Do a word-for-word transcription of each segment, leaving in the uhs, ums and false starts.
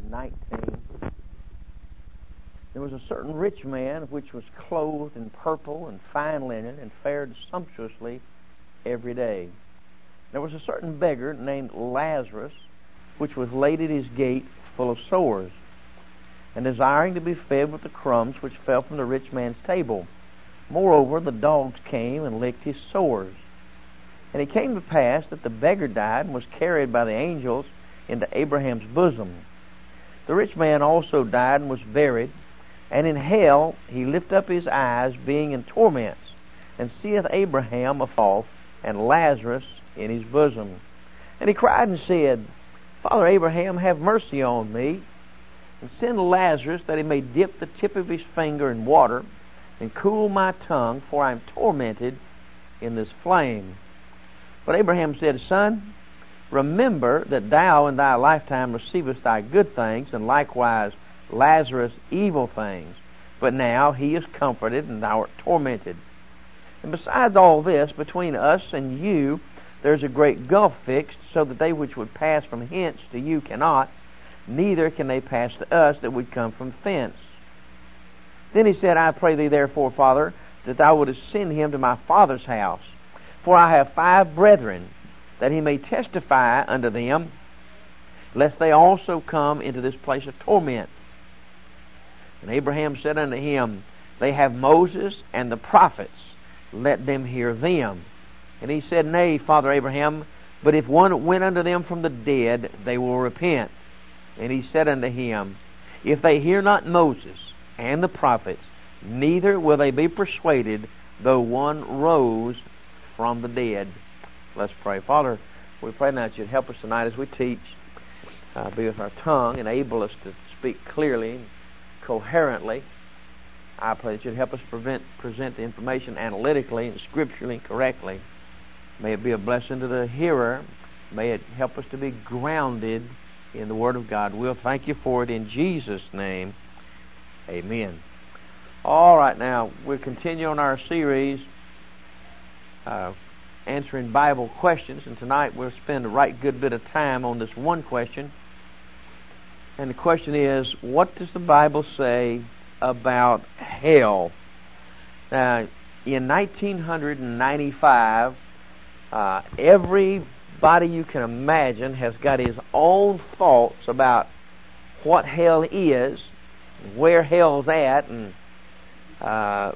nineteen. There was a certain rich man which was clothed in purple and fine linen and fared sumptuously every day. There was a certain beggar named Lazarus which was laid at his gate full of sores, and desiring to be fed with the crumbs which fell from the rich man's table. Moreover, the dogs came and licked his sores. And it came to pass that the beggar died and was carried by the angels into Abraham's bosom. The rich man also died and was buried, and in hell he lift up his eyes, being in torments, and seeth Abraham afar off, and Lazarus in his bosom. And he cried and said, Father Abraham, have mercy on me, and send Lazarus that he may dip the tip of his finger in water, and cool my tongue, for I am tormented in this flame. But Abraham said, Son, remember that thou in thy lifetime receivest thy good things, and likewise Lazarus evil things. But now he is comforted, and thou art tormented. And besides all this, between us and you there is a great gulf fixed, so that they which would pass from hence to you cannot, neither can they pass to us that would come from thence. Then he said, I pray thee therefore, Father, that thou wouldest send him to my father's house. For I have five brethren, that he may testify unto them, lest they also come into this place of torment. And Abraham said unto him, They have Moses and the prophets, let them hear them. And he said, Nay, Father Abraham, but if one went unto them from the dead, they will repent. And he said unto him, If they hear not Moses and the prophets, neither will they be persuaded, though one rose from the dead. Let's pray. Father, we pray now that you'd help us tonight as we teach. Uh, be with our tongue, enable us to speak clearly, coherently. I pray that you'd help us prevent, present the information analytically and scripturally correctly. May it be a blessing to the hearer. May it help us to be grounded in the Word of God. We'll thank you for it in Jesus' name. Amen. All right, now we'll continue on our series uh, answering Bible questions, and tonight we'll spend a right good bit of time on this one question. And the question is, what does the Bible say about hell? Now, in nineteen ninety-five, uh, everybody you can imagine has got his own thoughts about what hell is, where hell's at, and uh,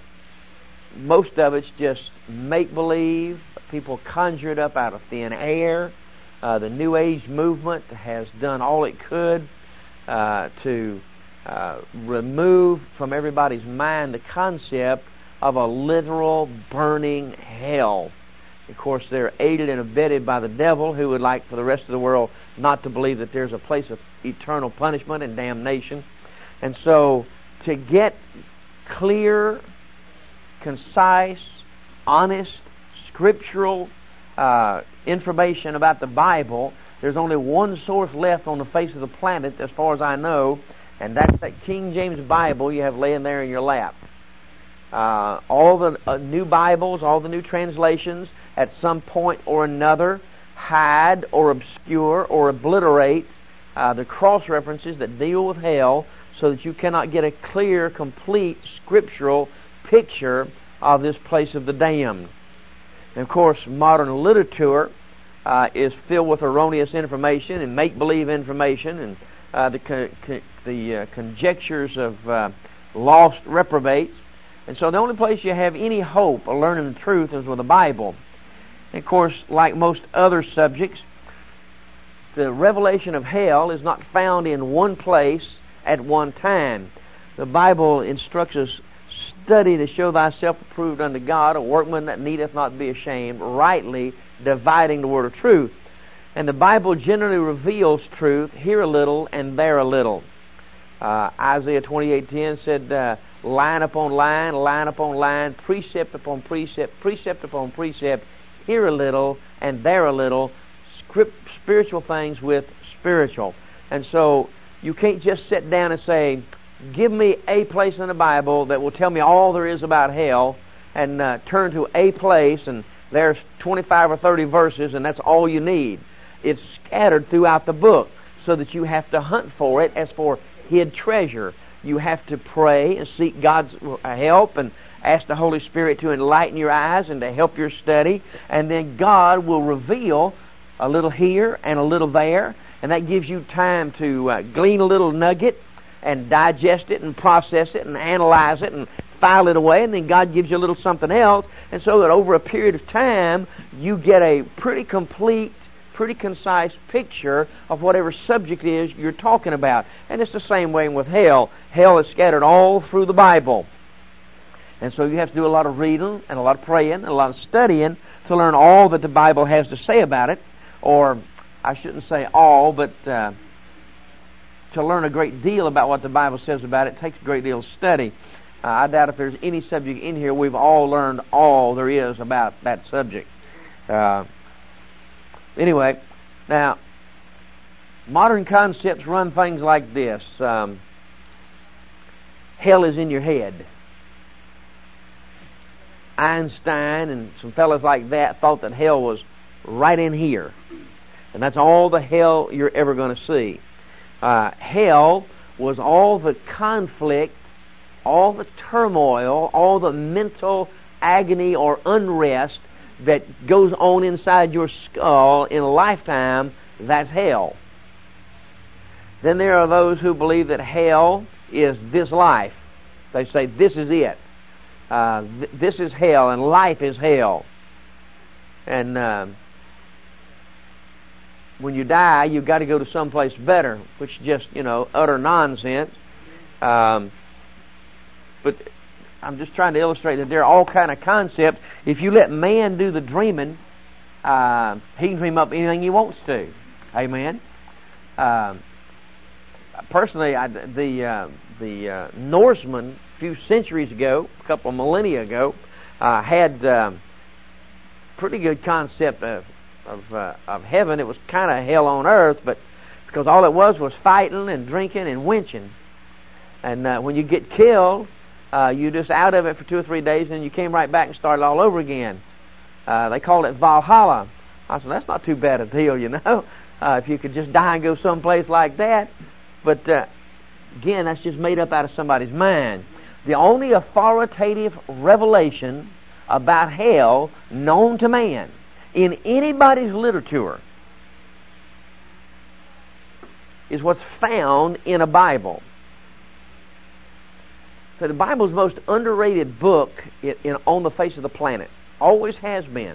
most of it's just make-believe. People conjure it up out of thin air. Uh, the New Age movement has done all it could uh, to uh, remove from everybody's mind the concept of a literal burning hell. Of course, they're aided and abetted by the devil, who would like for the rest of the world not to believe that there's a place of eternal punishment and damnation. And so, to get clear, concise, honest, scriptural uh, information about the Bible, there's only one source left on the face of the planet, as far as I know, and that's that King James Bible you have laying there in your lap. Uh, all the uh, new Bibles, all the new translations, at some point or another, hide or obscure or obliterate uh, the cross-references that deal with hell, so that you cannot get a clear, complete, scriptural picture of this place of the damned. And of course, modern literature uh, is filled with erroneous information and make-believe information, and uh, the con- con- the uh, conjectures of uh, lost reprobates. And so the only place you have any hope of learning the truth is with the Bible. And of course, like most other subjects, the revelation of hell is not found in one place at one time. The Bible instructs us, study to show thyself approved unto God, a workman that needeth not be ashamed, rightly dividing the word of truth. And the Bible generally reveals truth here a little and there a little. Uh, Isaiah twenty-eight ten said, uh, line upon line, line upon line, precept upon precept, precept upon precept, here a little and there a little, script, spiritual things with spiritual. And so you can't just sit down and say, give me a place in the Bible that will tell me all there is about hell, and uh, turn to a place and there's twenty-five or thirty verses and that's all you need. It's scattered throughout the book. so that you have to hunt for it as for hid treasure. You have to pray and seek God's help and ask the Holy Spirit to enlighten your eyes and to help your study. And then God will reveal a little here and a little there. And that gives you time to uh, glean a little nugget and digest it and process it and analyze it and file it away. And then God gives you a little something else. And so that over a period of time, you get a pretty complete, pretty concise picture of whatever subject it is you're talking about. And it's the same way with hell. Hell is scattered all through the Bible. And so you have to do a lot of reading and a lot of praying and a lot of studying to learn all that the Bible has to say about it. Or, I shouldn't say all, but uh, to learn a great deal about what the Bible says about it takes a great deal of study. Uh, I doubt if there's any subject in here we've all learned all there is about that subject. Uh, anyway, now, modern concepts run things like this. Um, hell is in your head. Einstein and some fellas like that thought that hell was right in here. And that's all the hell you're ever going to see. Uh, hell was all the conflict, all the turmoil, all the mental agony or unrest that goes on inside your skull in a lifetime. That's hell. Then there are those who believe that hell is this life. They say this is it. Uh, th- this is hell and life is hell. And uh, when you die, you've got to go to someplace better, which is just, you know, utter nonsense. Um, but I'm just trying to illustrate that there are all kind of concepts. If you let man do the dreaming, uh, he can dream up anything he wants to. Amen. Uh, personally, I, the uh, the uh, Norsemen a few centuries ago, a couple of millennia ago, uh, had uh, pretty good concept of of, uh, of heaven. It was kind of hell on earth, but because all it was was fighting and drinking and winching. And uh, when you get killed, uh, you just out of it for two or three days, and then you came right back and started all over again. Uh, they called it Valhalla. I said, that's not too bad a deal, you know, uh, if you could just die and go someplace like that. But uh, again, that's just made up out of somebody's mind. The only authoritative revelation about hell known to man in anybody's literature is what's found in a Bible. So the Bible is the most underrated book in, in, on the face of the planet. Always has been.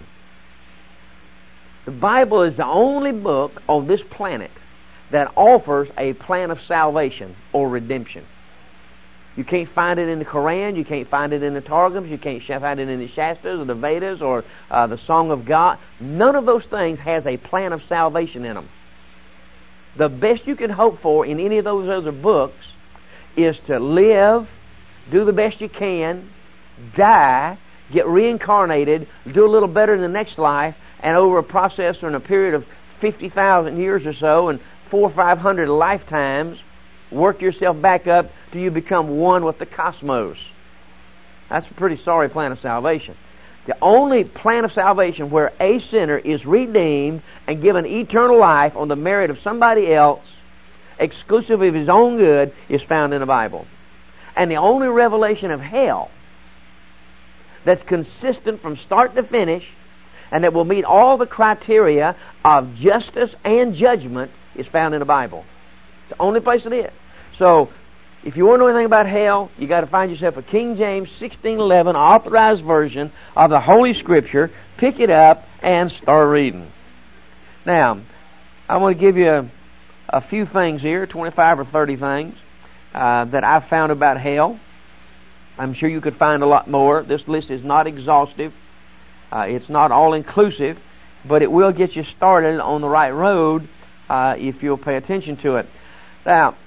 The Bible is the only book on this planet that offers a plan of salvation or redemption. You can't find it in the Quran. You can't find it in the Targums. You can't find it in the Shastras or the Vedas or uh, the Song of God. None of those things has a plan of salvation in them. The best you can hope for in any of those other books is to live, do the best you can, die, get reincarnated, do a little better in the next life, and over a process or in a period of fifty thousand years or so and four or five hundred lifetimes, work yourself back up till you become one with the cosmos. That's a pretty sorry plan of salvation. The only plan of salvation where a sinner is redeemed and given eternal life on the merit of somebody else, exclusive of his own good, is found in the Bible. And the only revelation of hell that's consistent from start to finish and that will meet all the criteria of justice and judgment is found in the Bible. It's the only place it is. So, if you want to know anything about hell, you got to find yourself a King James sixteen eleven authorized version of the Holy Scripture, pick it up, and start reading. Now, I want to give you a, a few things here, twenty-five or thirty things, uh, that I've found about hell. I'm sure you could find a lot more. This list is not exhaustive. Uh, it's not all-inclusive, but it will get you started on the right road uh, if you'll pay attention to it. Now,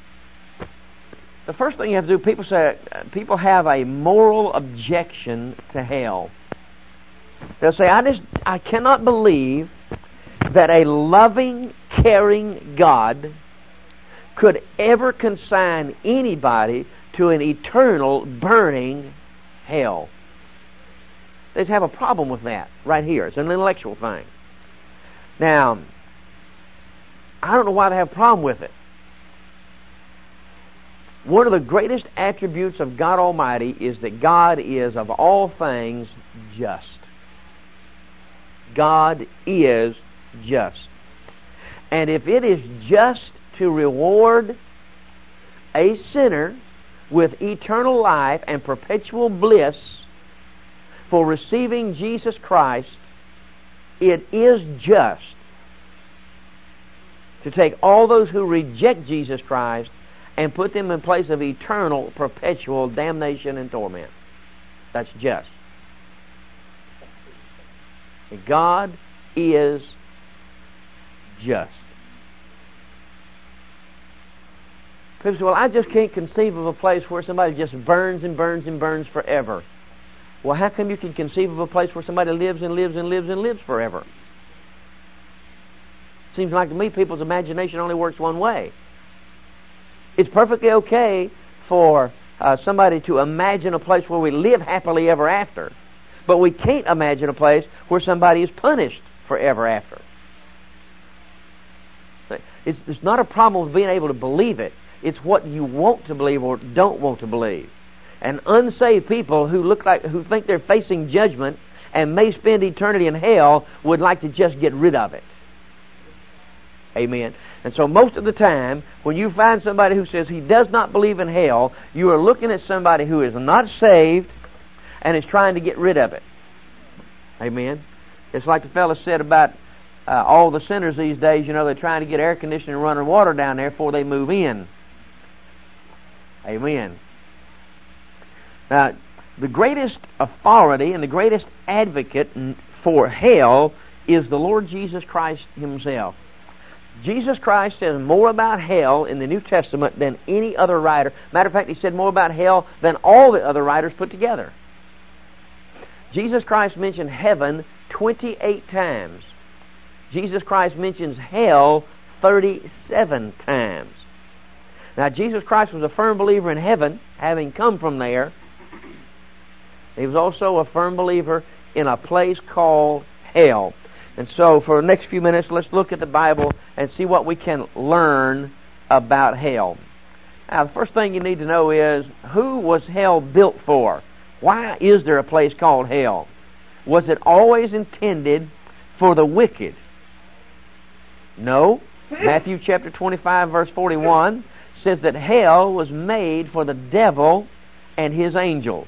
the first thing you have to do, people say, people have a moral objection to hell. They'll say, I just, I cannot believe that a loving, caring God could ever consign anybody to an eternal, burning hell. They just have a problem with that right here. It's an intellectual thing. Now, I don't know why they have a problem with it. One of the greatest attributes of God Almighty is that God is, of all things, just. God is just. And if it is just to reward a sinner with eternal life and perpetual bliss for receiving Jesus Christ, it is just to take all those who reject Jesus Christ and put them in place of eternal, perpetual damnation and torment. That's just. God is just. People say, well, I just can't conceive of a place where somebody just burns and burns and burns forever. Well, how come you can conceive of a place where somebody lives and lives and lives and lives forever? Seems like to me people's imagination only works one way. It's perfectly okay for uh, somebody to imagine a place where we live happily ever after, but we can't imagine a place where somebody is punished forever after. It's, it's not a problem with being able to believe it. It's what you want to believe or don't want to believe. And unsaved people who look like who think they're facing judgment and may spend eternity in hell would like to just get rid of it. Amen. And so most of the time, when you find somebody who says he does not believe in hell, you are looking at somebody who is not saved and is trying to get rid of it. Amen. It's like the fellow said about uh, all the sinners these days. You know, they're trying to get air conditioning and running water down there before they move in. Amen. Now, the greatest authority and the greatest advocate for hell is the Lord Jesus Christ Himself. Jesus Christ says more about hell in the New Testament than any other writer. Matter of fact, He said more about hell than all the other writers put together. Jesus Christ mentioned heaven twenty-eight times. Jesus Christ mentions hell thirty-seven times. Now, Jesus Christ was a firm believer in heaven, having come from there. He was also a firm believer in a place called hell. And so, for the next few minutes, let's look at the Bible and see what we can learn about hell. Now, the first thing you need to know is, who was hell built for? Why is there a place called hell? Was it always intended for the wicked? No. Matthew chapter twenty-five, verse forty-one says that hell was made for the devil and his angels.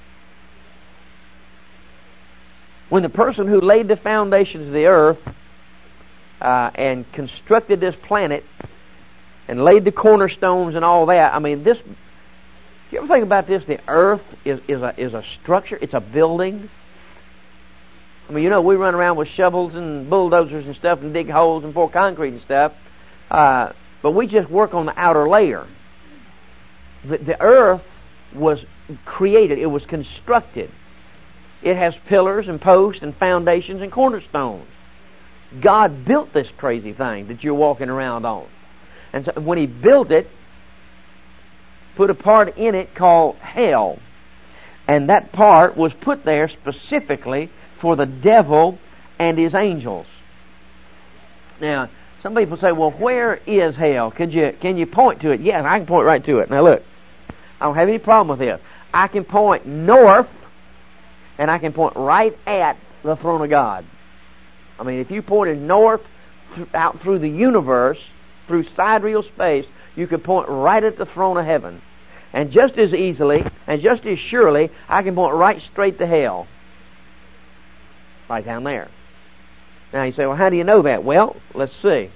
When the person who laid the foundations of the earth uh, and constructed this planet and laid the cornerstones and all that, I mean, this, you ever think about this? The earth is, is, a, is a structure. It's a building. I mean, you know, we run around with shovels and bulldozers and stuff and dig holes and pour concrete and stuff, uh, but we just work on the outer layer. The, the earth was created. It was constructed. It has pillars and posts and foundations and cornerstones. God built this crazy thing that you're walking around on. And so when He built it, put a part in it called hell. And that part was put there specifically for the devil and his angels. Now, some people say, well, where is hell? Could you, can you point to it? Yes, I can point right to it. Now look, I don't have any problem with this. I can point north, and I can point right at the throne of God. I mean, if you pointed north th- out through the universe, through sidereal space, you could point right at the throne of heaven. And just as easily, and just as surely, I can point right straight to hell. Right down there. Now you say, well, how do you know that? Well, let's see.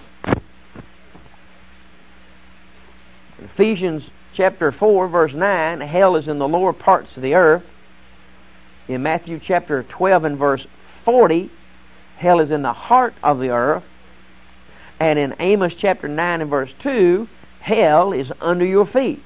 Ephesians chapter four, verse nine, hell is in the lower parts of the earth. In Matthew chapter twelve and verse forty, hell is in the heart of the earth. And in Amos chapter nine and verse two, hell is under your feet.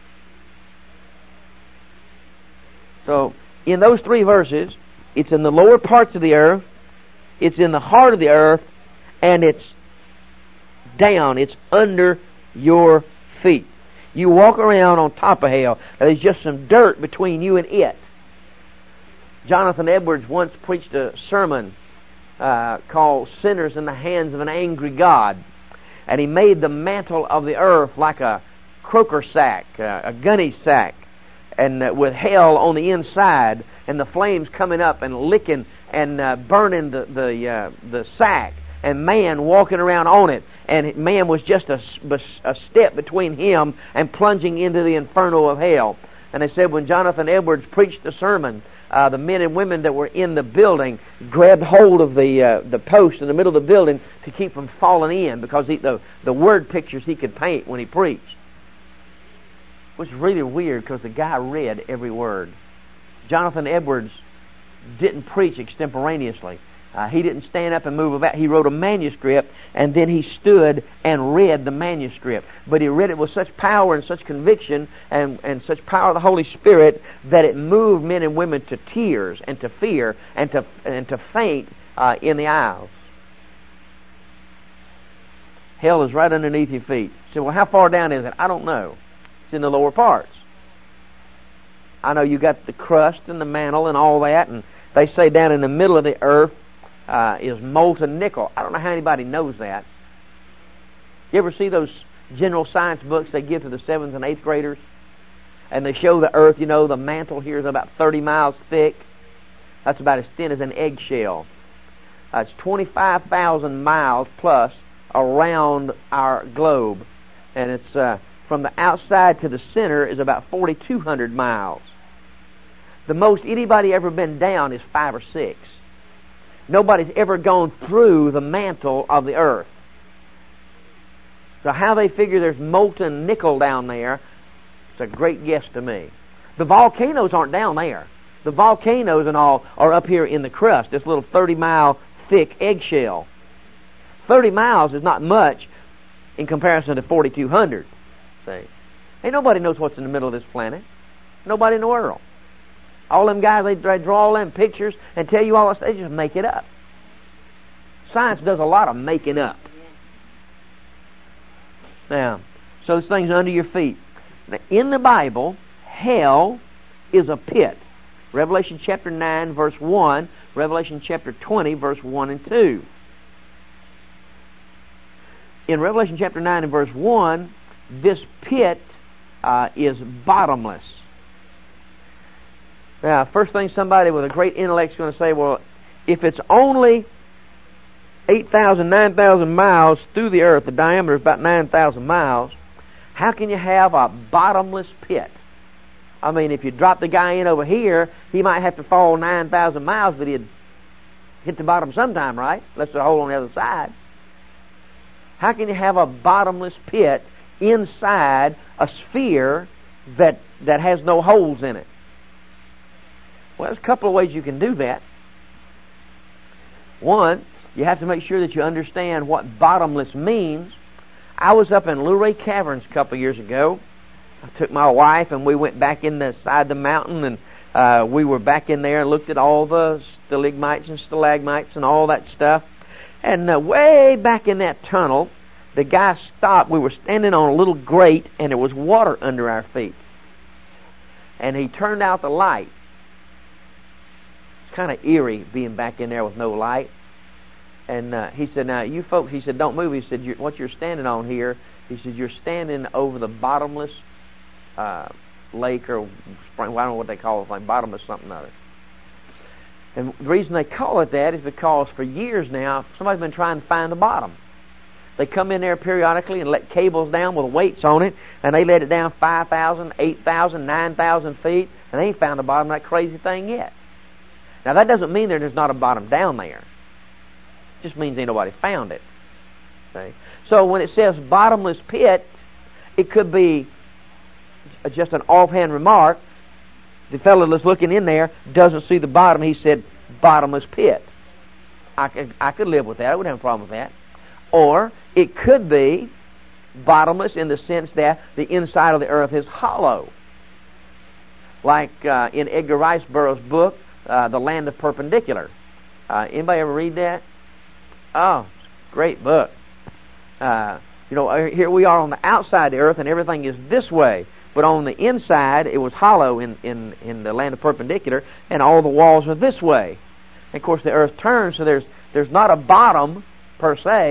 So, in those three verses, it's in the lower parts of the earth, it's in the heart of the earth, and it's down, it's under your feet. You walk around on top of hell, there's just some dirt between you and it. Jonathan Edwards once preached a sermon uh, called Sinners in the Hands of an Angry God. And he made the mantle of the earth like a croaker sack, uh, a gunny sack, and uh, with hell on the inside, and the flames coming up and licking and uh, burning the the uh, the sack, and man walking around on it, and man was just a, a step between him and plunging into the inferno of hell. And they said when Jonathan Edwards preached the sermon, uh, the men and women that were in the building grabbed hold of the uh, the post in the middle of the building to keep from falling in, because he, the the word pictures he could paint when he preached. It was really weird because the guy read every word. Jonathan Edwards didn't preach extemporaneously. Uh, he didn't stand up and move about. He wrote a manuscript, and then he stood and read the manuscript. But he read it with such power and such conviction and, and such power of the Holy Spirit that it moved men and women to tears and to fear and to and to faint uh, in the aisles. Hell is right underneath your feet. You say, well, how far down is it? I don't know. It's in the lower parts. I know you got the crust and the mantle and all that, and they say down in the middle of the earth uh, is molten nickel. I don't know how anybody knows that. You ever see those general science books they give to the seventh and eighth graders? And they show the earth, you know, the mantle here is about thirty miles thick. That's about as thin as an eggshell. Uh, it's twenty-five thousand miles plus around our globe. And it's uh, from the outside to the center is about forty-two hundred miles. The most anybody ever been down is five or six. Nobody's ever gone through the mantle of the earth. So how they figure there's molten nickel down there, it's a great guess to me. The volcanoes aren't down there. The volcanoes and all are up here in the crust, this little thirty mile thick eggshell. thirty miles is not much in comparison to forty-two hundred. See? Ain't nobody knows what's in the middle of this planet. Nobody in the world. All them guys, they, they draw all them pictures and tell you all this, they just make it up. Science does a lot of making up. Now, so this thing's under your feet. Now, in the Bible, hell is a pit. Revelation chapter nine, verse one. Revelation chapter twenty, verse one and two. In Revelation chapter nine and verse one, this pit uh, is bottomless. Now, first thing somebody with a great intellect is going to say, well, if it's only eight thousand, nine thousand miles through the earth, the diameter is about nine thousand miles, how can you have a bottomless pit? I mean, if you drop the guy in over here, he might have to fall nine thousand miles, but he'd hit the bottom sometime, right? Unless there's a hole on the other side. How can you have a bottomless pit inside a sphere that that has no holes in it? Well, there's a couple of ways you can do that. One, you have to make sure that you understand what bottomless means. I was up in Luray Caverns a couple of years ago. I took my wife and we went back inside the mountain, and uh, we were back in there and looked at all the stalagmites and stalagmites and all that stuff. And uh, way back in that tunnel, the guy stopped. We were standing on a little grate, and there was water under our feet. And he turned out the light. It's kind of eerie being back in there with no light. And uh, he said, now, you folks, he said, don't move. He said, you're, what you're standing on here, he said, you're standing over the bottomless uh, lake or spring, well, I don't know what they call it, like bottomless something or other. And the reason they call it that is because for years now, somebody's been trying to find the bottom. They come in there periodically and let cables down with weights on it, and they let it down five thousand, eight thousand, nine thousand feet, and they ain't found the bottom of that crazy thing yet. Now, that doesn't mean there's not a bottom down there. It just means ain't nobody found it. See? So when it says bottomless pit, it could be just an offhand remark. The fellow that's looking in there doesn't see the bottom. He said, bottomless pit. I could, I could live with that. I wouldn't have a problem with that. Or it could be bottomless in the sense that the inside of the earth is hollow. Like uh, in Edgar Rice Burroughs' book, uh, The Land of Perpendicular. Uh, anybody ever read that? Oh, great book. Uh, you know, here we are on the outside of the earth and everything is this way. But on the inside, it was hollow in, in, in the Land of Perpendicular, and all the walls are this way. And of course, the earth turns, so there's there's not a bottom per se.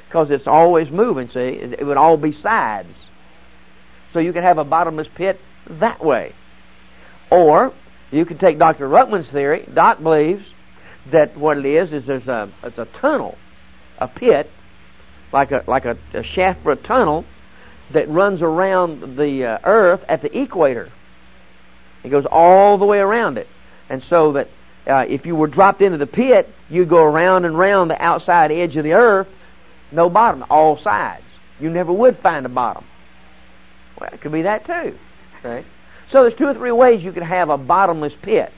because it's always moving, see. It, it would all be sides. So you can have a bottomless pit that way. Or you can take Doctor Ruckman's theory. Doc believes that what it is is there's a it's a tunnel, a pit, like a like a, a shaft for a tunnel that runs around the uh, earth at the equator. It goes all the way around it. And so that uh, if you were dropped into the pit, you'd go around and around the outside edge of the earth, no bottom, all sides. You never would find a bottom. Well, it could be that too. Okay? So there's two or three ways you could have a bottomless pit.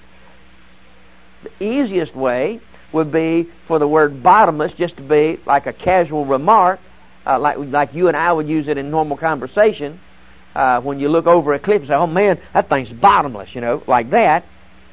The easiest way would be for the word bottomless just to be like a casual remark, uh, like like you and I would use it in normal conversation. Uh, when you look over a cliff and say, "Oh man, that thing's bottomless," you know, like that.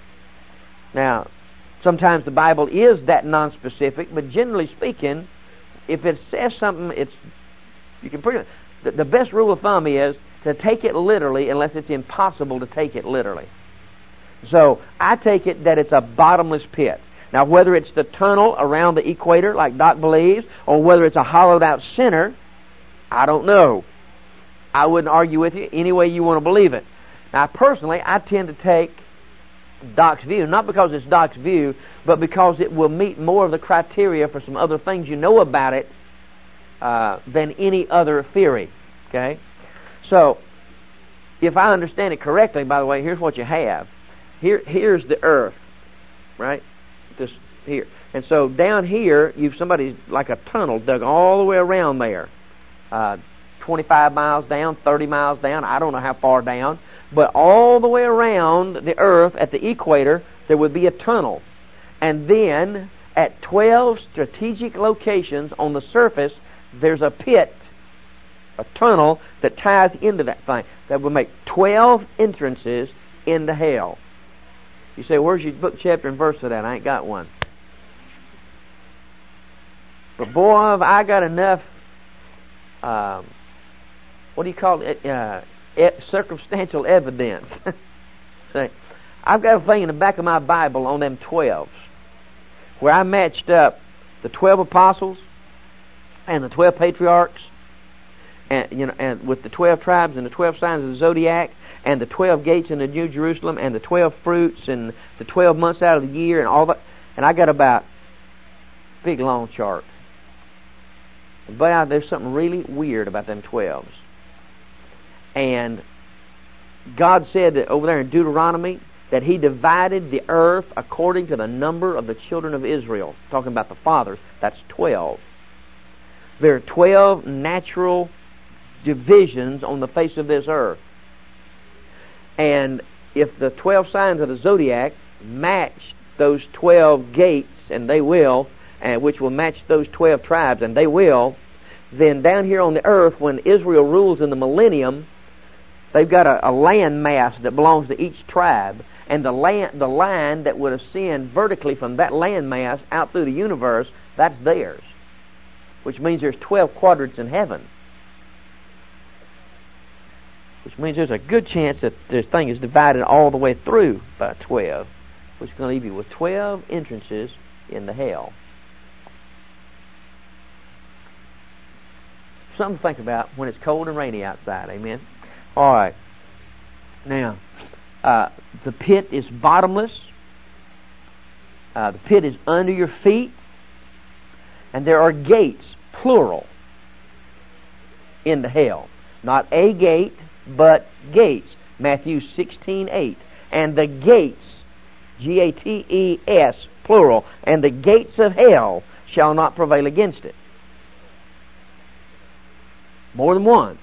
Now, sometimes the Bible is that non-specific, but generally speaking, if it says something, it's you can pretty. The, the best rule of thumb is to take it literally, unless it's impossible to take it literally. So I take it that it's a bottomless pit. Now, whether it's the tunnel around the equator, like Doc believes, or whether it's a hollowed-out center, I don't know. I wouldn't argue with you any way you want to believe it. Now, personally, I tend to take Doc's view, not because it's Doc's view, but because it will meet more of the criteria for some other things you know about it uh, than any other theory. Okay? So, if I understand it correctly, by the way, here's what you have. Here, here's the earth, right? This here. And so down here, you've somebody like a tunnel dug all the way around there. Uh, twenty-five miles down, thirty miles down, I don't know how far down. But all the way around the earth at the equator, there would be a tunnel. And then at twelve strategic locations on the surface, there's a pit, a tunnel that ties into that thing. That would make twelve entrances into hell. You say, where's your book, chapter, and verse for that? I ain't got one. But boy, have I got enough, um, what do you call it, uh, circumstantial evidence. See, I've got a thing in the back of my Bible on them twelves, where I matched up the twelve apostles and the twelve patriarchs, and you know, and with the twelve tribes and the twelve signs of the zodiac, and the twelve gates in the New Jerusalem, and the twelve fruits, and the twelve months out of the year, and all that. And I got about a big long chart. But there's something really weird about them twelves. And God said that over there in Deuteronomy that He divided the earth according to the number of the children of Israel. Talking about the fathers, that's twelve. There are twelve natural divisions on the face of this earth. And if the twelve signs of the zodiac match those twelve gates, and they will, and which will match those twelve tribes, and they will, then down here on the earth, when Israel rules in the millennium, they've got a, a land mass that belongs to each tribe, and the land, the line that would ascend vertically from that land mass out through the universe, that's theirs. Which means there's twelve quadrants in heaven. Which means there's a good chance that this thing is divided all the way through by twelve, which is going to leave you with twelve entrances into hell. Something to think about when it's cold and rainy outside. Amen. All right. Now, uh, the pit is bottomless. Uh, the pit is under your feet, and there are gates, plural, into hell. Not a gate, but gates. Matthew sixteen eight. And the gates, G A T E S, plural, and the gates of hell shall not prevail against it. More than one.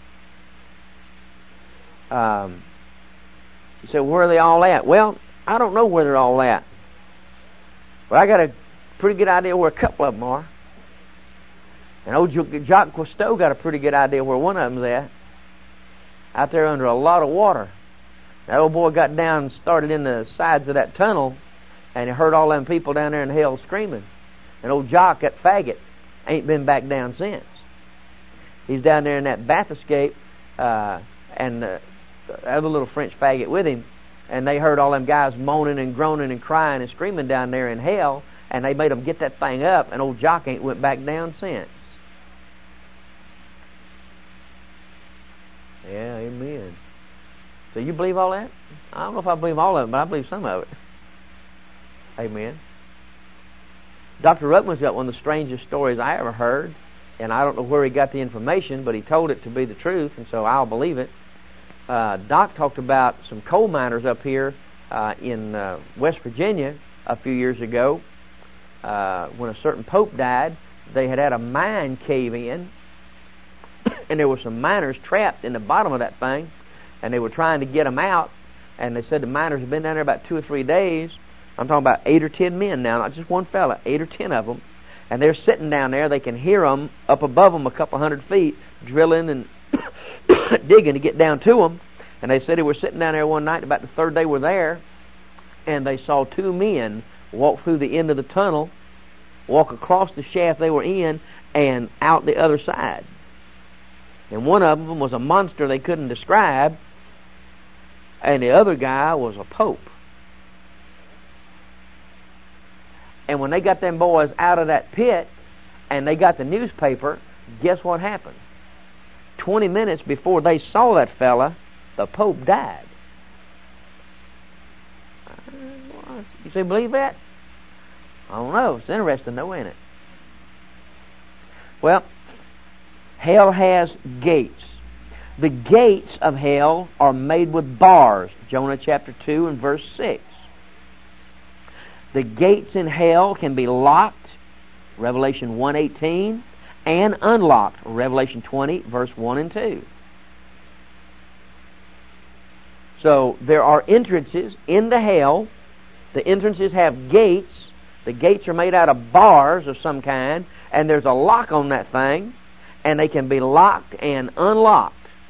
Um, you say, where are they all at? Well, I don't know where they're all at. But I got a pretty good idea where a couple of them are. And old Jacques Cousteau got a pretty good idea where one of them's at. Out there under a lot of water. That old boy got down and started in the sides of that tunnel, and he heard all them people down there in hell screaming. And old Jock, that faggot, ain't been back down since. He's down there in that bath escape, uh, and uh, the other little French faggot with him, and they heard all them guys moaning and groaning and crying and screaming down there in hell, and they made them get that thing up, and old Jock ain't went back down since. Yeah, amen. So you believe all that? I don't know if I believe all of it, but I believe some of it. Amen. Doctor Ruckman's got one of the strangest stories I ever heard, and I don't know where he got the information, but he told it to be the truth, and so I'll believe it. Uh, Doc talked about some coal miners up here uh, in uh, West Virginia a few years ago. Uh, when a certain pope died, they had had a mine cave in, and there were some miners trapped in the bottom of that thing, and they were trying to get them out, and they said the miners had been down there about two or three days. I'm talking about eight or ten men now, not just one fella, eight or ten of them, and they're sitting down there. They can hear them up above them a couple hundred feet, drilling and digging to get down to them. And they said they were sitting down there one night, about the third day we're there, and they saw two men walk through the end of the tunnel, walk across the shaft they were in, and out the other side. And one of them was a monster they couldn't describe, and the other guy was a pope. And when they got them boys out of that pit, and they got the newspaper, guess what happened? Twenty minutes before they saw that fella, the Pope died. You say, believe that? I don't know. It's interesting though, ain't it? Well, hell has gates. The gates of hell are made with bars. Jonah chapter two and verse six. The gates in hell can be locked, Revelation one eighteen, and unlocked, Revelation twenty, verse one and two. So there are entrances into hell. The entrances have gates. The gates are made out of bars of some kind, and there's a lock on that thing, and they can be locked and unlocked.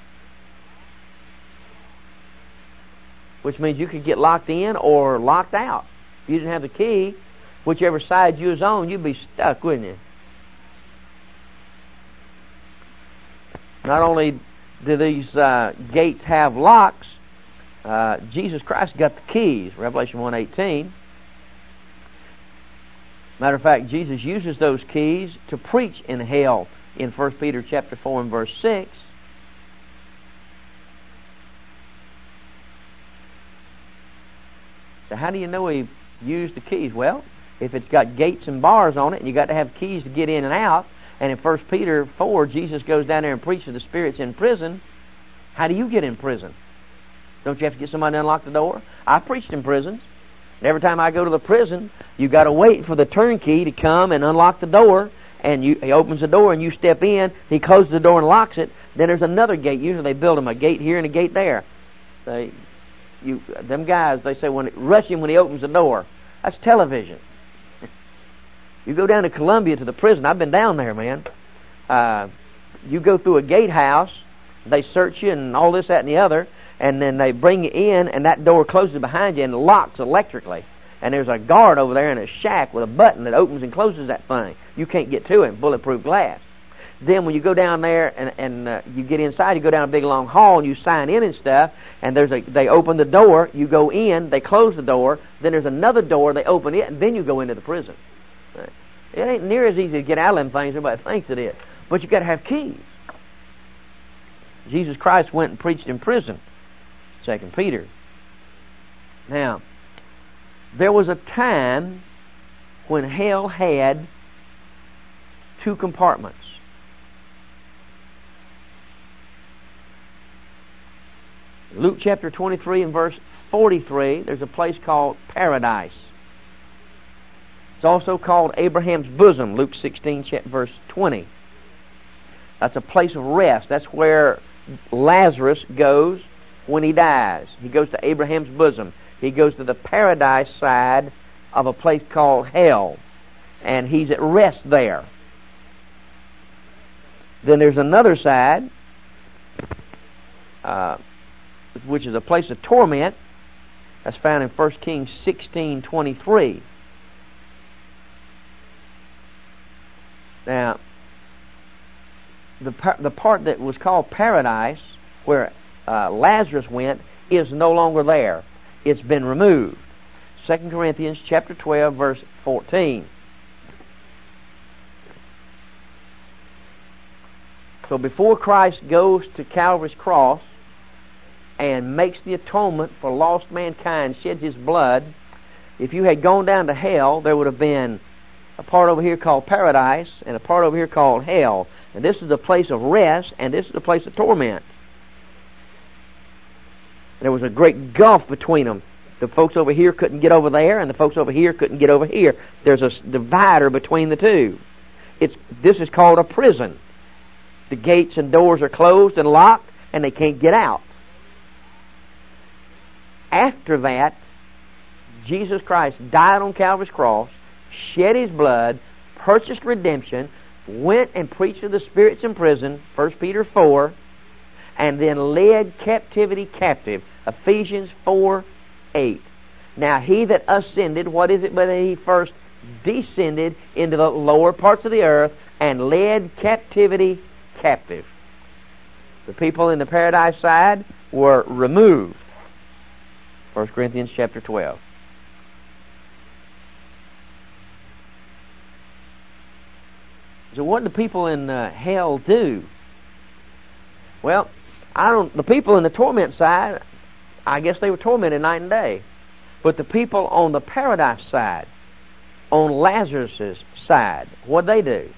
Which means you could get locked in or locked out. If you didn't have the key, whichever side you was on, you'd be stuck, wouldn't you? Not only do these uh, gates have locks, uh, Jesus Christ got the keys, Revelation one eighteen. Matter of fact, Jesus uses those keys to preach in hell in First Peter chapter four and verse six. So how do you know he used the keys? Well, if it's got gates and bars on it, and you got to have keys to get in and out, and in First Peter four, Jesus goes down there and preaches the spirits in prison, how do you get in prison? Don't you have to get somebody to unlock the door? I preached in prisons. And every time I go to the prison, you got to wait for the turnkey to come and unlock the door, and you, he opens the door and you step in, he closes the door and locks it, then there's another gate. Usually they build them a gate here and a gate there. They, you, them guys, they say, when rush him when he opens the door. That's television. You go down to Columbia to the prison. I've been down there, man. Uh, you go through a gatehouse, they search you and all this, that, and the other, and then they bring you in, and that door closes behind you and locks electrically. And there's a guard over there in a shack with a button that opens and closes that thing. You can't get to him, bulletproof glass. Then when you go down there and, and uh, you get inside, you go down a big long hall and you sign in and stuff, and there's a, they open the door, you go in, they close the door, then there's another door, they open it, and then you go into the prison. Right? It ain't near as easy to get out of them things as everybody thinks it is. But you got to have keys. Jesus Christ went and preached in prison, Second Peter. Now, there was a time when hell had two compartments. Luke chapter twenty-three and verse forty-three, there's a place called paradise. It's also called Abraham's bosom, Luke sixteen verse twenty. That's a place of rest. That's where Lazarus goes when he dies. He goes to Abraham's bosom. He goes to the paradise side of a place called hell, and he's at rest there. Then there's another side, uh, which is a place of torment. That's found in First Kings sixteen twenty-three. Now, the par- the part that was called paradise, where uh, Lazarus went, is no longer there. It's been removed. Second Corinthians chapter twelve, verse fourteen. So before Christ goes to Calvary's cross and makes the atonement for lost mankind, sheds His blood, if you had gone down to hell, there would have been a part over here called paradise and a part over here called hell. And this is the place of rest, and this is the place of torment. There was a great gulf between them. The folks over here couldn't get over there, and the folks over here couldn't get over here. There's a divider between the two. It's this is called a prison. The gates and doors are closed and locked, and they can't get out. After that, Jesus Christ died on Calvary's cross, shed His blood, purchased redemption, went and preached to the spirits in prison, First Peter four, and then led captivity captive, Ephesians four eight. Now He that ascended, what is it but that He first descended into the lower parts of the earth and led captivity captive? The people in the paradise side were removed. First Corinthians chapter twelve. So what do the people in uh, hell do? Well, I don't. The people in the torment side, I guess they were tormented night and day. But the people on the paradise side, on Lazarus' side, what'd they do?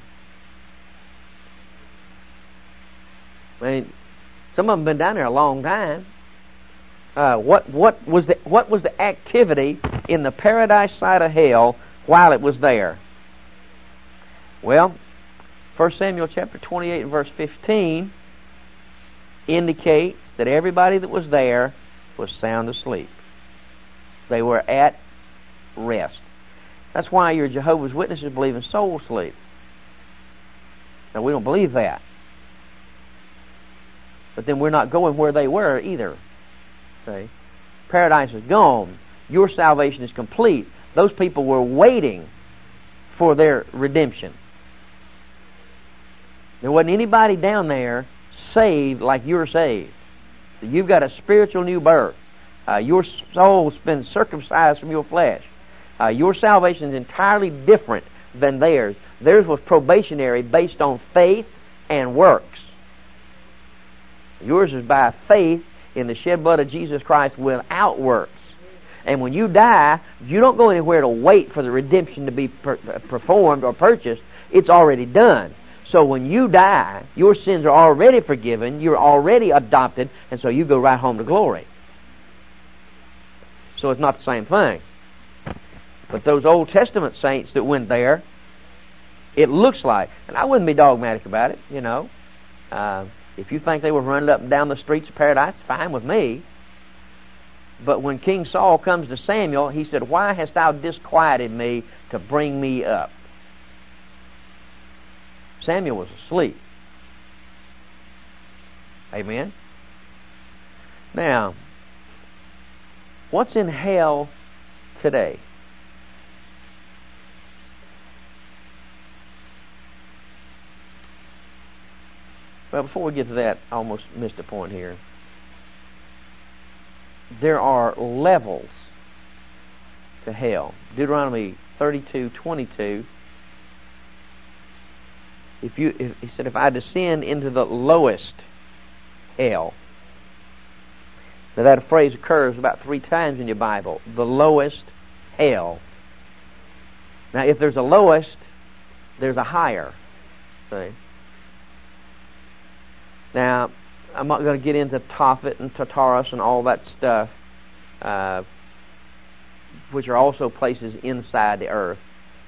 I mean, some of them been down there a long time. Uh, what what was the what was the activity in the paradise side of hell while it was there? Well, First Samuel chapter twenty-eight and verse fifteen indicates that everybody that was there was sound asleep. They were at rest. That's why your Jehovah's Witnesses believe in soul sleep. Now, we don't believe that. But then we're not going where they were either. See? Paradise is gone. Your salvation is complete. Those people were waiting for their redemption. There wasn't anybody down there saved like you're saved. You've got a spiritual new birth. Uh, your soul's been circumcised from your flesh. Uh, your salvation is entirely different than theirs. Theirs was probationary based on faith and works. Yours is by faith in the shed blood of Jesus Christ without works. And when you die, you don't go anywhere to wait for the redemption to be per- performed or purchased. It's already done. So when you die, your sins are already forgiven, you're already adopted, and so you go right home to glory. So it's not the same thing. But those Old Testament saints that went there, it looks like, and I wouldn't be dogmatic about it, you know. Uh, if you think they were running up and down the streets of paradise, fine with me. But when King Saul comes to Samuel, he said, "Why hast thou disquieted me to bring me up?" Samuel was asleep. Amen? Now, what's in hell today? Well, before we get to that, I almost missed a point here. There are levels to hell. Deuteronomy thirty-two twenty-two. If you, if, he said, if I descend into the lowest hell. Now that phrase occurs about three times in your Bible. The lowest hell. Now if there's a lowest, there's a higher. See? Now, I'm not going to get into Tophet and Tartarus and all that stuff, uh, which are also places inside the earth.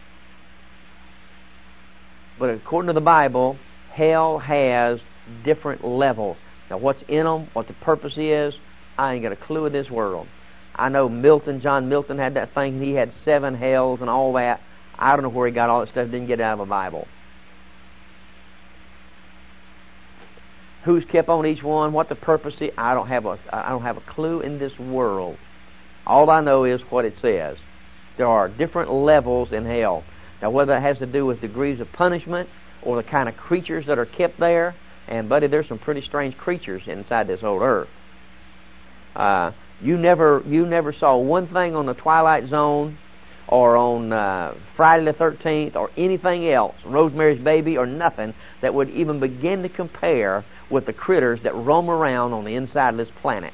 But according to the Bible, hell has different levels. Now, what's in them, what the purpose is, I ain't got a clue in this world. I know Milton, John Milton had that thing. He had seven hells and all that. I don't know where he got all that stuff. Didn't get it out of the Bible. Who's kept on each one? What the purpose is? I don't have a. I don't have a clue in this world. All I know is what it says. There are different levels in hell. Now, whether that has to do with degrees of punishment or the kind of creatures that are kept there, and buddy, there's some pretty strange creatures inside this old earth. Uh, you never, you never saw one thing on the Twilight Zone or on uh, Friday the thirteenth or anything else, Rosemary's Baby or nothing that would even begin to compare with the critters that roam around on the inside of this planet.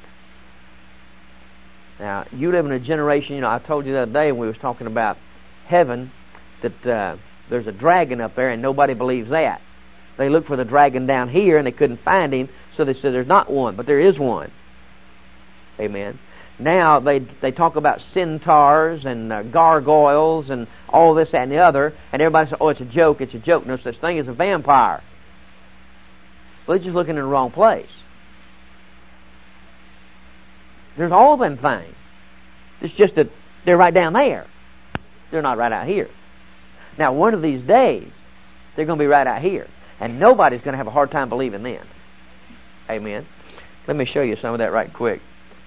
Now, you live in a generation, you know, I told you the other day when we was talking about heaven that uh, there's a dragon up there and nobody believes that. They looked for the dragon down here and they couldn't find him, so they said there's not one, but there is one. Amen. Now they they talk about centaurs and uh, gargoyles and all this, that, and the other, and everybody says, oh, it's a joke, it's a joke. No such thing as a vampire. Well, they're just looking in the wrong place. There's all them things. It's just that they're right down there. They're not right out here. Now, one of these days, they're going to be right out here, and nobody's going to have a hard time believing then. Amen. Let me show you some of that right quick.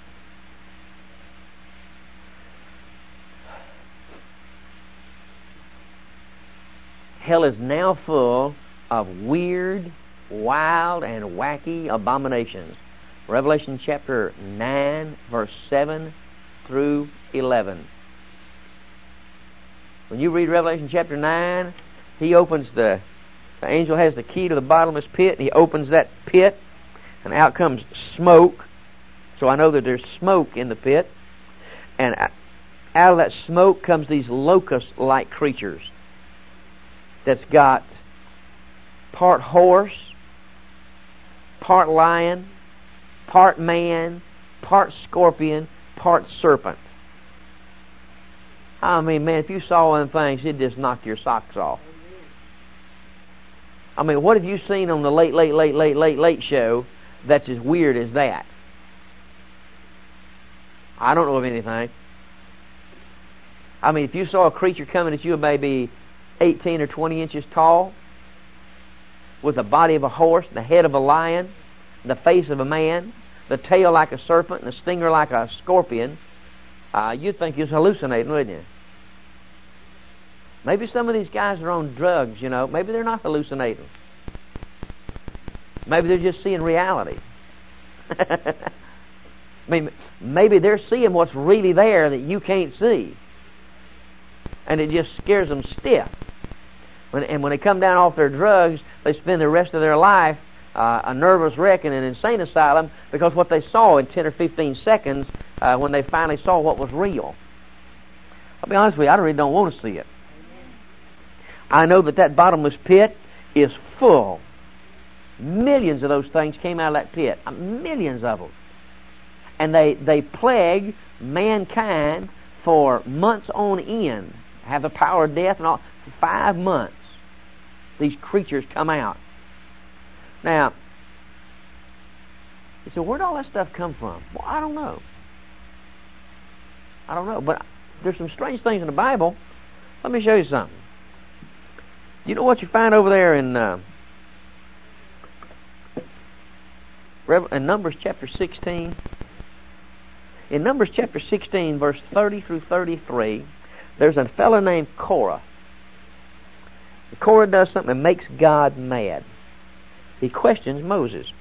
Hell is now full of weird, wild, and wacky abominations. Revelation chapter nine, verse seven through eleven. When you read Revelation chapter nine, he opens the, the angel has the key to the bottomless pit, and he opens that pit, and out comes smoke. So I know that there's smoke in the pit. And out of that smoke comes these locust-like creatures that's got part horse, part lion, part man, part scorpion, part serpent. I mean, man, if you saw one of them things, it'd just knock your socks off. I mean, what have you seen on the late, late, late, late, late, late show that's as weird as that? I don't know of anything. I mean, if you saw a creature coming at you maybe eighteen or twenty inches tall, with the body of a horse, the head of a lion, the face of a man, the tail like a serpent, and the stinger like a scorpion, uh, you'd think he was hallucinating, wouldn't you? Maybe some of these guys are on drugs, you know. Maybe they're not hallucinating. Maybe they're just seeing reality. I mean, maybe they're seeing what's really there that you can't see. And it just scares them stiff. When, and when they come down off their drugs, they spend the rest of their life uh, a nervous wreck in an insane asylum because what they saw in ten or fifteen seconds uh, when they finally saw what was real. I'll be honest with you, I really don't want to see it. I know that that bottomless pit is full. Millions of those things came out of that pit. Millions of them. And they, they plague mankind for months on end. Have the power of death and all. For five months, these creatures come out. Now, you say, where'd all that stuff come from? Well, I don't know. I don't know. But there's some strange things in the Bible. Let me show you something. You know what you find over there in uh, in Numbers chapter sixteen? In Numbers chapter sixteen, verse thirty through thirty-three, there's a fellow named Korah. Korah does something that makes God mad. He questions Moses.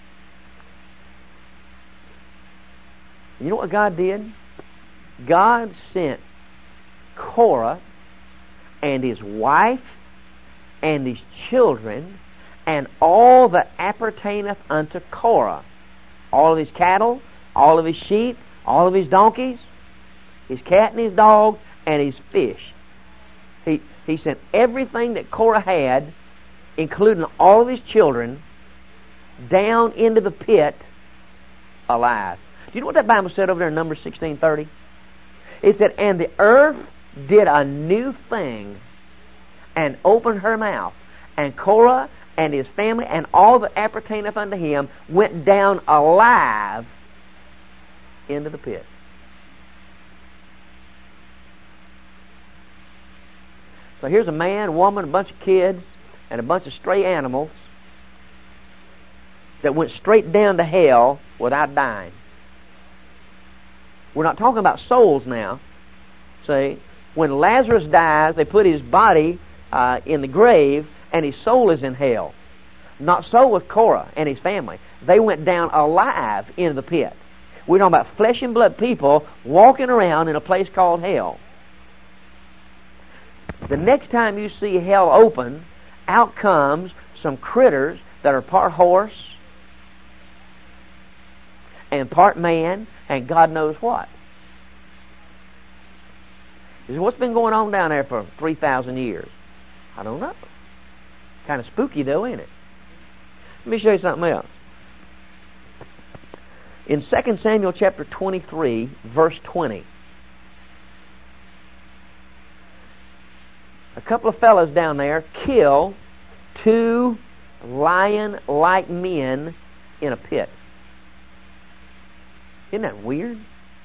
You know what God did? God sent Korah and his wife and his children and all that appertaineth unto Korah. All of his cattle, all of his sheep, all of his donkeys, his cat and his dog, and his fish. He, he sent everything that Korah had, including all of his children, down into the pit alive. Do you know what that Bible said over there in Numbers sixteen thirty? It said, and the earth did a new thing and opened her mouth, and Korah and his family and all that appertaineth unto him went down alive into the pit. So here's a man, a woman, a bunch of kids, and a bunch of stray animals that went straight down to hell without dying. We're not talking about souls now. See, when Lazarus dies, they put his body uh, in the grave, and his soul is in hell. Not so with Korah and his family. They went down alive into the pit. We're talking about flesh and blood people walking around in a place called hell. The next time you see hell open, out comes some critters that are part horse and part man, and God knows what. He said, what's been going on down there for three thousand years? I don't know. Kind of spooky though, ain't it? Let me show you something else. In Second Samuel chapter twenty-three, verse twenty, a couple of fellows down there kill two lion-like men in a pit. Isn't that weird?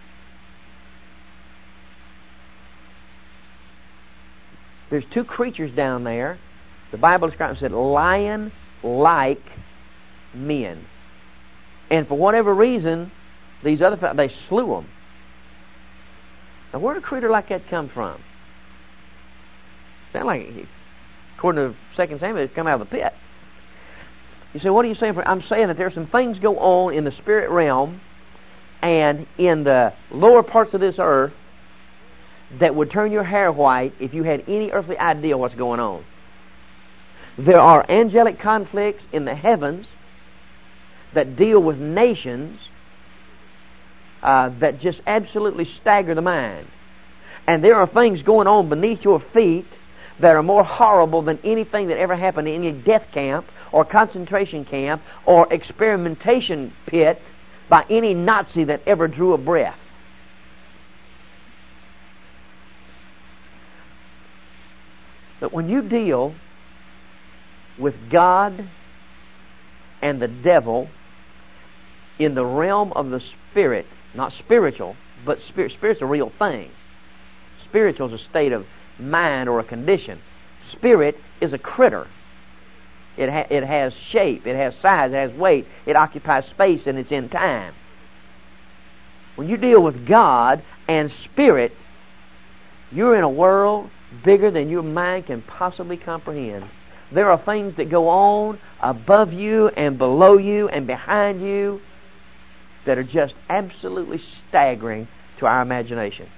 There's two creatures down there. The Bible describes it lion-like men. And for whatever reason, these other fellows, they slew them. Now, where did a creature like that come from? Sound like, according to Second Samuel, it's come out of the pit. You say, what are you saying? I'm saying that there's some things go on in the spirit realm and in the lower parts of this earth that would turn your hair white if you had any earthly idea what's going on. There are angelic conflicts in the heavens that deal with nations uh, that just absolutely stagger the mind. And there are things going on beneath your feet that are more horrible than anything that ever happened in any death camp or concentration camp or experimentation pit by any Nazi that ever drew a breath. But when you deal with God and the devil in the realm of the spirit, not spiritual, but spirit, spirit's a real thing. Spiritual is a state of mind or a condition. Spirit is a critter. It, ha- it has shape, it has size, it has weight, it occupies space, and it's in time. When you deal with God and spirit, you're in a world bigger than your mind can possibly comprehend. There are things that go on above you and below you and behind you that are just absolutely staggering to our imagination.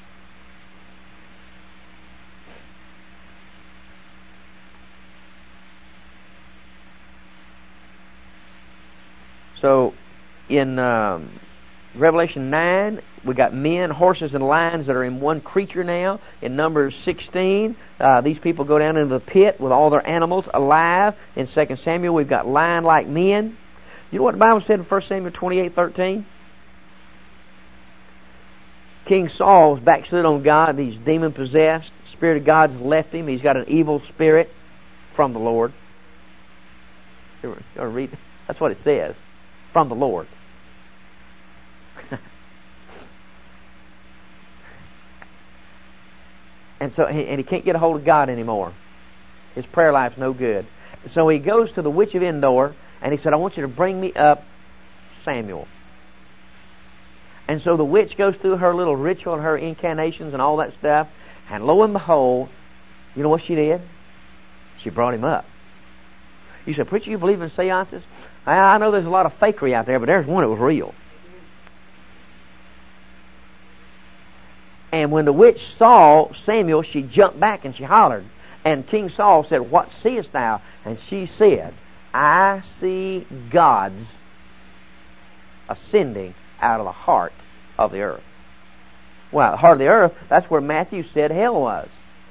So, in um, Revelation nine, we got men, horses, and lions that are in one creature now. In Numbers sixteen, uh, these people go down into the pit with all their animals alive. In Second Samuel, we've got lion-like men. You know what the Bible said in First Samuel twenty-eight thirteen? King Saul was backslid on God. He's demon-possessed. The Spirit of God's left him. He's got an evil spirit from the Lord. Read. That's what it says. From the Lord. And so, and he can't get a hold of God anymore. His prayer life's no good. So he goes to the witch of Endor, and he said, I want you to bring me up Samuel. And so the witch goes through her little ritual and her incantations and all that stuff, and lo and behold, you know what she did? She brought him up. You said, preacher, you believe in seances? I know there's a lot of fakery out there, but there's one that was real. And when the witch saw Samuel, she jumped back and she hollered. And King Saul said, what seest thou? And she said, I see gods ascending out of the heart of the earth. Well, the heart of the earth, that's where Matthew said hell was.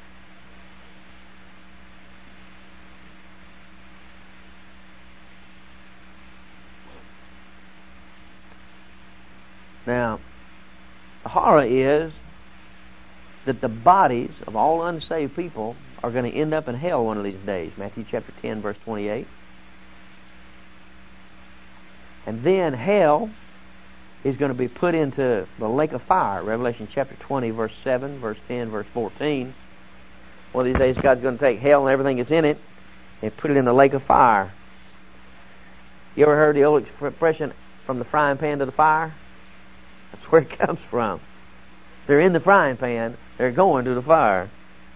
Now, the horror is that the bodies of all unsaved people are going to end up in hell one of these days. Matthew chapter ten, verse twenty-eight. And then hell is going to be put into the lake of fire. Revelation chapter twenty, verse seven, verse ten, verse fourteen. One of these days God's going to take hell and everything that's in it and put it in the lake of fire. You ever heard the old expression, from the frying pan to the fire? That's where it comes from. They're in the frying pan. They're going to the fire.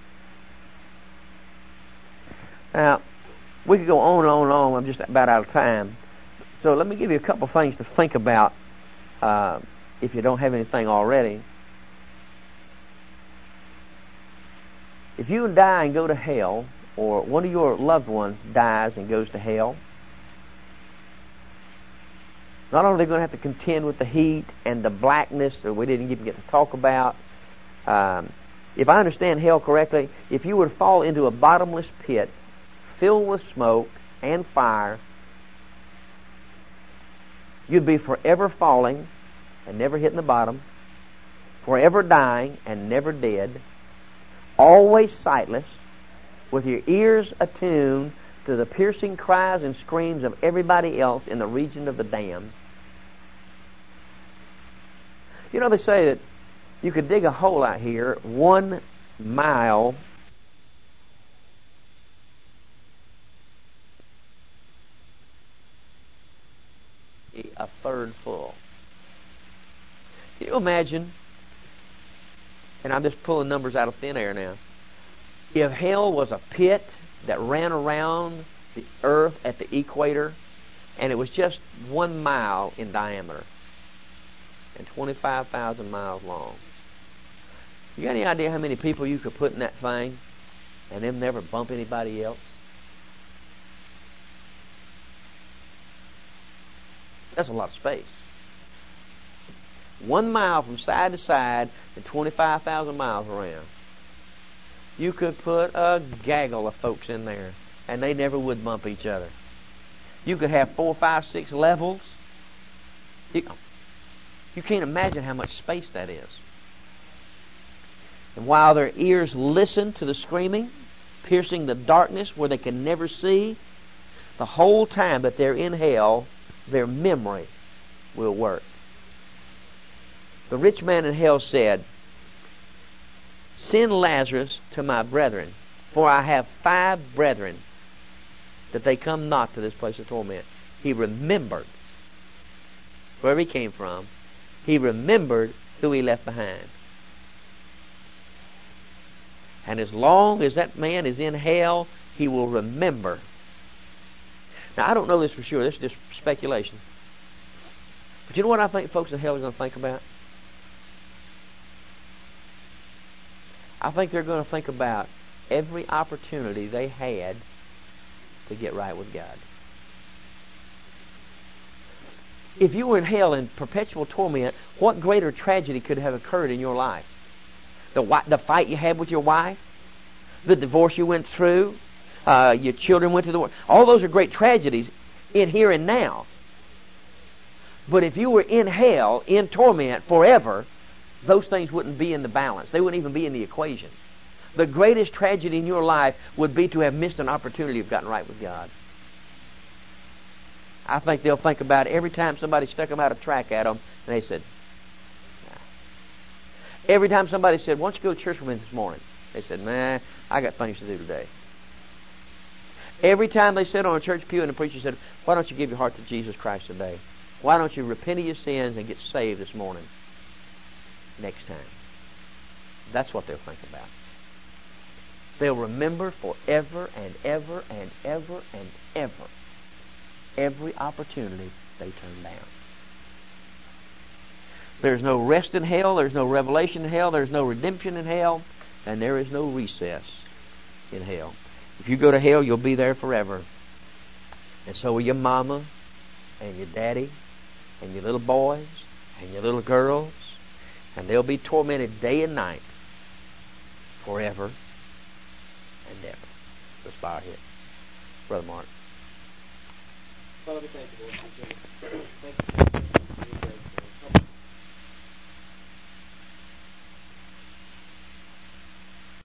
Now, we could go on and on and on. I'm just about out of time. So let me give you a couple things to think about uh, if you don't have anything already. If you die and go to hell, or one of your loved ones dies and goes to hell, not only are they going to have to contend with the heat and the blackness that we didn't even get to talk about, um, if I understand hell correctly, if you were to fall into a bottomless pit filled with smoke and fire, you'd be forever falling and never hitting the bottom, forever dying and never dead, always sightless, with your ears attuned to the piercing cries and screams of everybody else in the region of the damned. You know, they say that you could dig a hole out here one mile a third full. Can you imagine, and I'm just pulling numbers out of thin air now, if hell was a pit that ran around the earth at the equator and it was just one mile in diameter and twenty-five thousand miles long. You got any idea how many people you could put in that thing and them never bump anybody else? That's a lot of space. One mile from side to side and twenty-five thousand miles around. You could put a gaggle of folks in there and they never would bump each other. You could have four, five, six levels. You, you can't imagine how much space that is. And while their ears listen to the screaming, piercing the darkness where they can never see, the whole time that they're in hell, their memory will work. The rich man in hell said, "Send Lazarus to my brethren, for I have five brethren, that they come not to this place of torment." He remembered where he came from. He remembered who he left behind. And as long as that man is in hell, he will remember. Now, I don't know this for sure. This is just speculation. But you know what I think folks in hell are going to think about? I think they're going to think about every opportunity they had to get right with God. If you were in hell in perpetual torment, what greater tragedy could have occurred in your life? The wi- the fight you had with your wife? The divorce you went through? Uh, your children went to the war? All those are great tragedies in here and now. But if you were in hell, in torment forever, those things wouldn't be in the balance. They wouldn't even be in the equation. The greatest tragedy in your life would be to have missed an opportunity of gotten right with God. I think they'll think about it every time somebody stuck them out a track at them, and they said, nah. Every time somebody said, "Why don't you go to church with me this morning?" They said, "Nah, I got things to do today." Every time they sat on a church pew and the preacher said, "Why don't you give your heart to Jesus Christ today? Why don't you repent of your sins and get saved this morning?" Next time. That's what they'll think about. They'll remember forever and ever and ever and ever every opportunity they turned down. There's no rest in hell, there's no revelation in hell, there's no redemption in hell, and there is no recess in hell. If you go to hell, you'll be there forever. And so will your mama and your daddy and your little boys and your little girls, and they'll be tormented day and night forever and ever. Let's bow our head. Brother Mark. Father, we thank you, Lord. Thank you.